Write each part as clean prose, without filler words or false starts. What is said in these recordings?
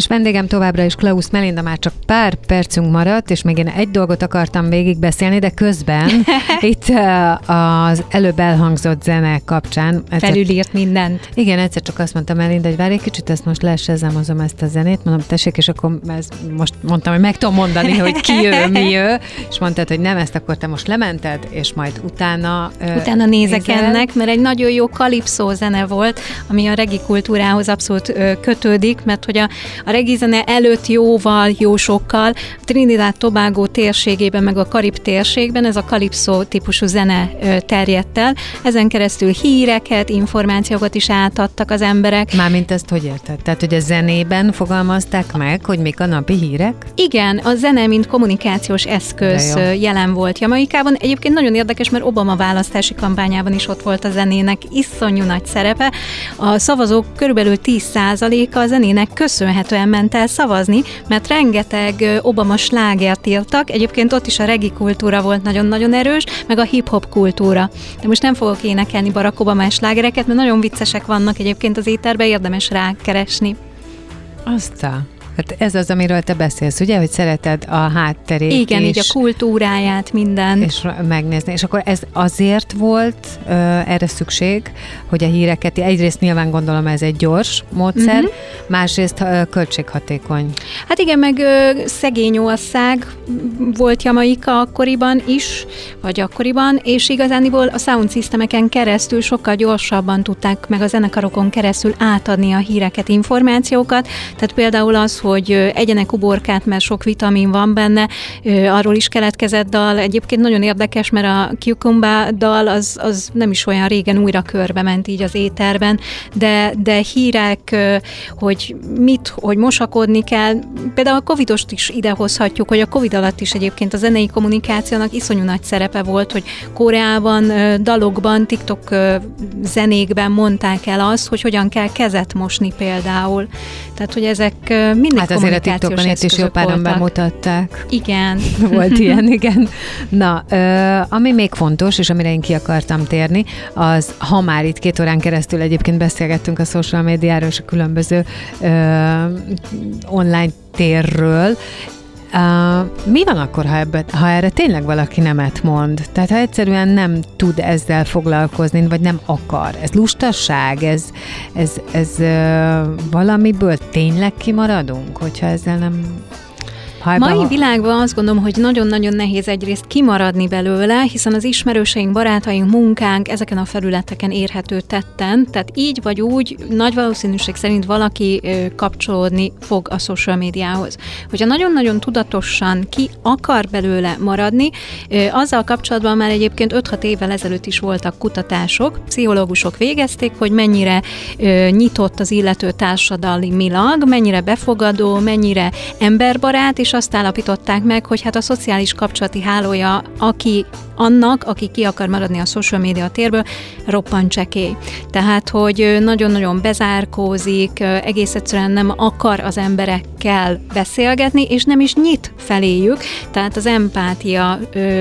És vendégem továbbra is Klaus Melinda, már csak pár percünk maradt, és még én egy dolgot akartam végigbeszélni, de közben itt az előbb elhangzott zene kapcsán. Felülírt mindent. Igen, egyszer csak azt mondtam Melinda, hogy várj egy kicsit, ezt most lesezemozom ezt a zenét, mondom, tessék, és akkor most mondtam, hogy meg tudom mondani, hogy ki ő, mi ő, és mondtad, hogy nem, ezt akkor te most lemented, és majd utána nézek ennek, mert egy nagyon jó kalipszó zene volt, ami a regi kultúrához abszolút kötődik, mert hogy a regi zene előtt jó sokkal, a Trinidad-Tobago térségében, meg a Karib térségben ez a kalipszó típusú zene terjedt el. Ezen keresztül híreket, információkat is átadtak az emberek. Mármint ezt hogy érted? Tehát, hogy a zenében fogalmazták meg, hogy mik a napi hírek? Igen, a zene, mint kommunikációs eszköz jelen volt Jamaikában. Egyébként nagyon érdekes, mert Obama választási kampányában is ott volt a zenének iszonyú nagy szerepe. A szavazók körülbelül 10%-a a zenének köszönhetően ment el szavazni, mert rengeteg Obama slágert írtak. Egyébként ott is a regi kultúra volt nagyon-nagyon erős, meg a hip-hop kultúra. De most nem fogok énekelni Barack Obama slágereket, mert nagyon viccesek vannak egyébként az éterben, érdemes rákeresni. Aztán. Hát ez az, amiről te beszélsz, ugye, hogy szereted a hátterét. Igen, így a kultúráját, minden. És megnézni. És akkor ez azért volt erre szükség, hogy a híreket, egyrészt nyilván gondolom ez egy gyors módszer, másrészt költséghatékony. Hát igen, meg szegény ország volt Jamaika akkoriban is, vagy akkoriban, és igazániból a sound systemeken keresztül sokkal gyorsabban tudták meg a zenekarokon keresztül átadni a híreket, információkat. Tehát például az, hogy egyenek uborkát, mert sok vitamin van benne, arról is keletkezett dal. Egyébként nagyon érdekes, mert a Cucumba dal az nem is olyan régen újra körbe ment így az éterben, de hírek, hogy mosakodni kell. Például a Covidost is idehozhatjuk, hogy a Covid alatt is egyébként a zenei kommunikációnak iszonyú nagy szerepe volt, hogy Koreában, dalokban, TikTok zenékben mondták el azt, hogy hogyan kell kezet mosni például. Tehát, hogy ezek mindig hát azért a TikTokon itt is jó páran bemutatták. Igen. Volt ilyen, igen. Na, ami még fontos, és amire én ki akartam térni, az, ha már itt 2 órán keresztül egyébként beszélgettünk a social médiáról és a különböző online térről, mi van akkor, ha erre tényleg valaki nemet mond? Tehát ha egyszerűen nem tud ezzel foglalkozni, vagy nem akar. Ez lustaság? Ez valamiből tényleg kimaradunk, hogyha ezzel nem... Mai világban azt gondolom, hogy nagyon-nagyon nehéz egyrészt kimaradni belőle, hiszen az ismerőseink, barátaink, munkánk ezeken a felületeken érhető tetten, tehát így vagy úgy nagy valószínűség szerint valaki kapcsolódni fog a social médiához. Hogyha nagyon-nagyon tudatosan ki akar belőle maradni, azzal kapcsolatban már egyébként 5-6 évvel ezelőtt is voltak kutatások, pszichológusok végezték, hogy mennyire nyitott az illető társadalmilag, mennyire befogadó, mennyire emberbarát, és azt állapították meg, hogy hát a szociális kapcsolati hálója, aki ki akar maradni a social media térből, roppant csekély. Tehát, hogy nagyon-nagyon bezárkózik, egész egyszerűen nem akar az emberekkel beszélgetni, és nem is nyit feléjük, tehát az empátia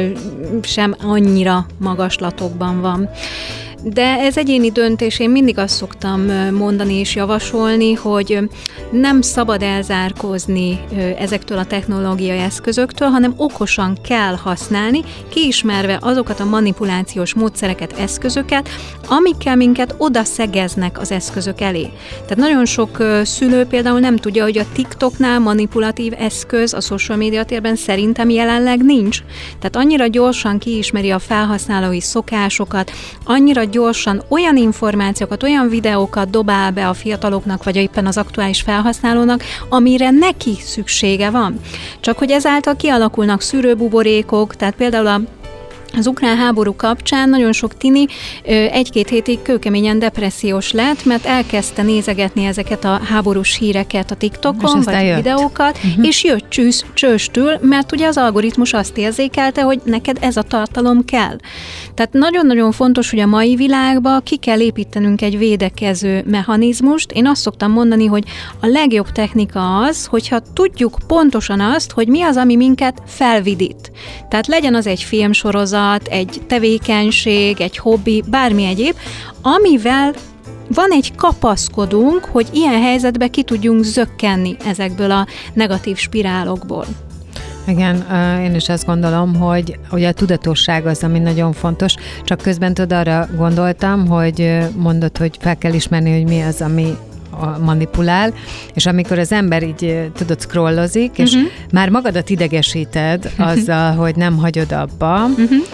sem annyira magaslatokban van. De ez egyéni döntés, én mindig azt szoktam mondani és javasolni, hogy nem szabad elzárkózni ezektől a technológiai eszközöktől, hanem okosan kell használni, kiismerve azokat a manipulációs módszereket, eszközöket, amikkel minket oda szegeznek az eszközök elé. Tehát nagyon sok szülő például nem tudja, hogy a TikToknál manipulatív eszköz a social media térben szerintem jelenleg nincs. Tehát annyira gyorsan kiismeri a felhasználói szokásokat, annyira gyorsan olyan információkat, olyan videókat dobál be a fiataloknak, vagy éppen az aktuális felhasználónak, amire neki szüksége van. Csak hogy ezáltal kialakulnak szűrőbuborékok, tehát például az ukrán háború kapcsán nagyon sok tini 1-2 hétig kőkeményen depressziós lett, mert elkezdte nézegetni ezeket a háborús híreket a TikTokon, vagy videókat, és jött csőstül, mert ugye az algoritmus azt érzékelte, hogy neked ez a tartalom kell. Tehát nagyon-nagyon fontos, hogy a mai világban ki kell építenünk egy védekező mechanizmust. Én azt szoktam mondani, hogy a legjobb technika az, hogyha tudjuk pontosan azt, hogy mi az, ami minket felvidít. Tehát legyen az egy filmsorozat, egy tevékenység, egy hobbi, bármi egyéb, amivel van egy kapaszkodunk, hogy ilyen helyzetbe ki tudjunk zökkenni ezekből a negatív spirálokból. Igen, én is azt gondolom, hogy ugye a tudatosság az, ami nagyon fontos, csak közben arra gondoltam, hogy mondod, hogy fel kell ismerni, hogy mi az, ami manipulál, és amikor az ember így, tudod, scrollozik, és már magadat idegesíted azzal, hogy nem hagyod abba,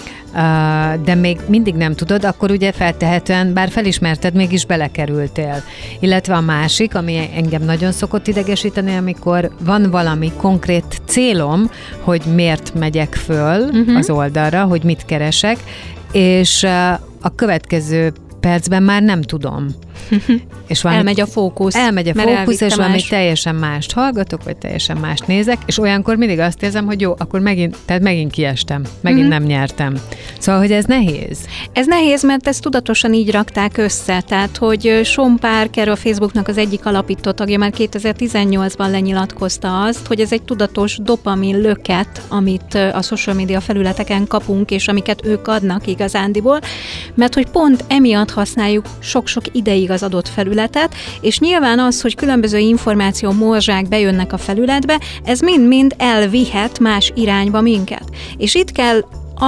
de még mindig nem tudod, akkor ugye feltehetően, bár felismerted, mégis belekerültél. Illetve a másik, ami engem nagyon szokott idegesíteni, amikor van valami konkrét célom, hogy miért megyek föl az oldalra, hogy mit keresek, és a következő percben már nem tudom. És elmegy a fókusz. És valami teljesen mást hallgatok, vagy teljesen mást nézek, és olyankor mindig azt érzem, hogy jó, akkor megint kiestem, megint nem nyertem. Szóval, hogy ez nehéz. Ez nehéz, mert ezt tudatosan így rakták össze, tehát, hogy Sean Parker, a Facebooknak az egyik alapító tagja már 2018-ban lenyilatkozta azt, hogy ez egy tudatos dopamin löket, amit a social media felületeken kapunk, és amiket ők adnak igazándiból, mert hogy pont emiatt használjuk sok-sok ideig az adott felületet, és nyilván az, hogy különböző információ morzsák bejönnek a felületbe, ez mind-mind elvihet más irányba minket. És itt kell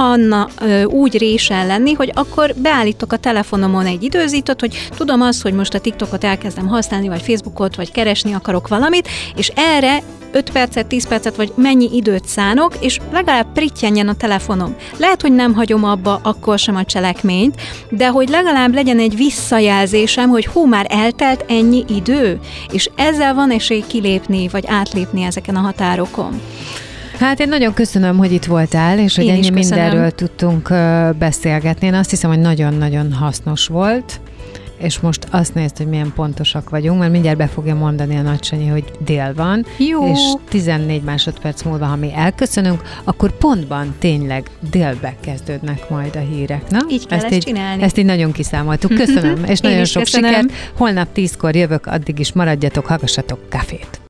úgy résen lenni, hogy akkor beállítok a telefonomon egy időzítőt, hogy tudom azt, hogy most a TikTokot elkezdem használni, vagy Facebookot, vagy keresni akarok valamit, és erre 5 percet, 10 percet, vagy mennyi időt szánok, és legalább prittyenjen a telefonom. Lehet, hogy nem hagyom abba akkor sem a cselekményt, de hogy legalább legyen egy visszajelzésem, hogy már eltelt ennyi idő, és ezzel van esély kilépni, vagy átlépni ezeken a határokon. Hát én nagyon köszönöm, hogy itt voltál, és hogy ennyi mindenről tudtunk beszélgetni. Én azt hiszem, hogy nagyon-nagyon hasznos volt, és most azt nézd, hogy milyen pontosak vagyunk, mert mindjárt be fogja mondani a Nagysanyi, hogy dél van, jó. És 14 másodperc múlva, ha mi elköszönünk, akkor pontban tényleg délbe kezdődnek majd a hírek. Na? Így kell ezt csinálni. Ezt így nagyon kiszámoltuk. Köszönöm, és nagyon sok sikert. Holnap 10-kor jövök, addig is maradjatok, hallgassatok Cafét.